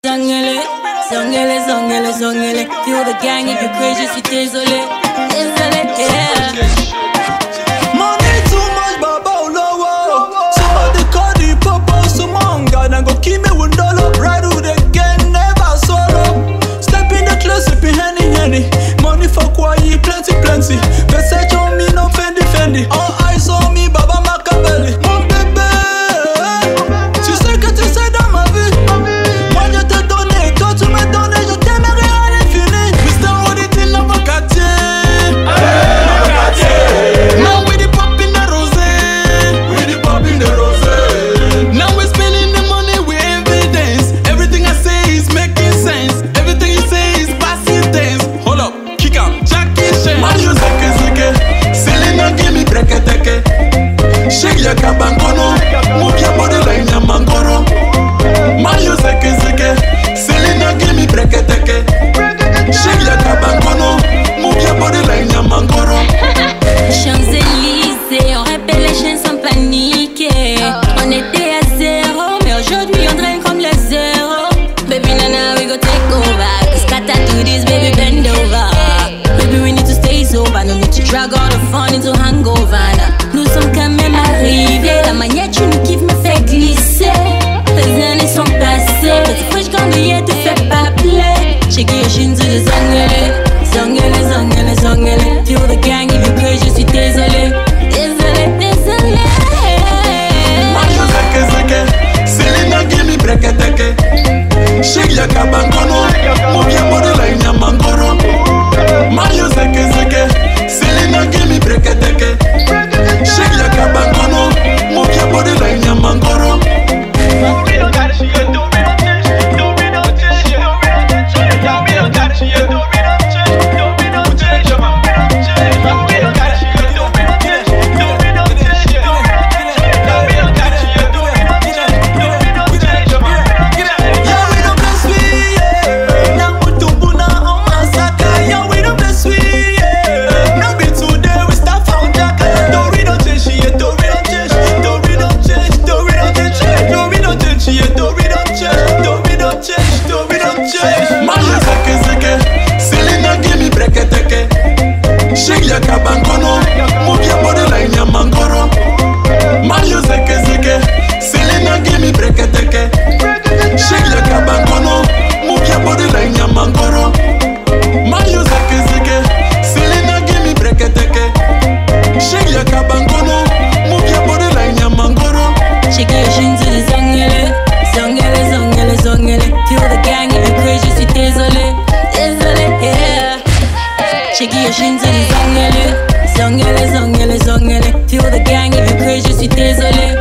Zongele, zongele, zongele, zongele. Feel the gang if you're crazy, je suis désolé. Désolé, yeah. Money too much, baba olowo. Somebody call the papa, someone gonna go keep me with dollar. Ride with the gang, never solo. Step in the club, sipping Henny. Money for quiet, plenty. Versace on me, no Fendi. All eyes on me, baba Machiavelli. Mon bébé, tu sais que tu sais dans ma vie. Moi je t'ai donné, toi tu m'as donné, je t'aimerai à l'infini. Mr. Odin, la vacatier. Now we the pop in the rose. Now we're spending the money with evidence. Everything I say is making sense. Everything you say is passing tense. Hold up, kick out, Jackie Chan. Mario Zeke, Selena give me breketeke. Shake your kabankono, move your body like Nyamangoro. Mario Zeke, Selena give me breketeke. Shake your kabankono, move your body like Nyamangoro. Champs-Élysées, on répète les chaînes sans paniquer. On était à zéro, mais aujourd'hui on draine comme les zéros. Baby nana, we go take over. Cause Kata do this, baby bend over. Baby we need to stay sober, no need to drag all the fun into hangover. Nous sommes quand même arrivés, la manière tu nous kiffes me fait glisser. Les années sont passées, petit fresh quand billet te fait pas play. Shake your shins to the zongele. Zongele, zongele, zongele. Feel the gang if you're crazy, je suis désolé. Désolé. Mario Zeke, Selena give me breketeke. Shake your kabankono, move your body like Nyamangoro. Mario Zeke, Selena give me breketeke. Shake your kabankono, move your body like Nyamangoro. Shake your kabankono, move your body like Nyamangoro. Mario Zeke, Selena give me breketeke. Shake your kabankono, move your body like Nyamangoro. Mario Zeke, Selena give me breketeke. Shake your kabankono, move your body like Nyamangoro. Shake your shins to the zongele. Zongele, zongele. Feel the gang if you're crazy, je suis désolé. Yeah. Shake your shins to the zongele. Zongele. Feel the gang if you're crazy, je suis désolé.